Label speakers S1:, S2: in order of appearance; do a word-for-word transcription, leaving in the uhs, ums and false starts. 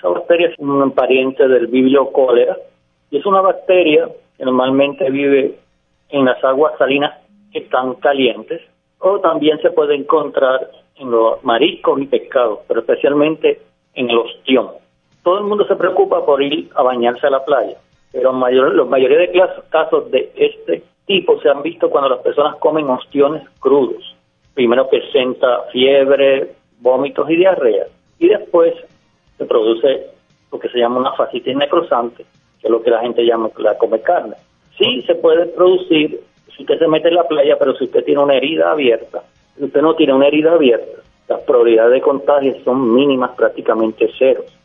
S1: Esa bacteria es un pariente del Vibrio cholera y es una bacteria que normalmente vive en las aguas salinas que están calientes, o también se puede encontrar en los mariscos y pescados, pero especialmente en el ostión. Todo el mundo se preocupa por ir a bañarse a la playa, pero mayor, la mayoría de casos de este tipo se han visto cuando las personas comen ostiones crudos. Primero presenta fiebre, vómitos y diarrea, y después se produce lo que se llama una fascitis necrosante, que es lo que la gente llama la come carne. Sí se puede producir si usted se mete en la playa, pero si usted tiene una herida abierta, si usted no tiene una herida abierta, las probabilidades de contagio son mínimas, prácticamente ceros.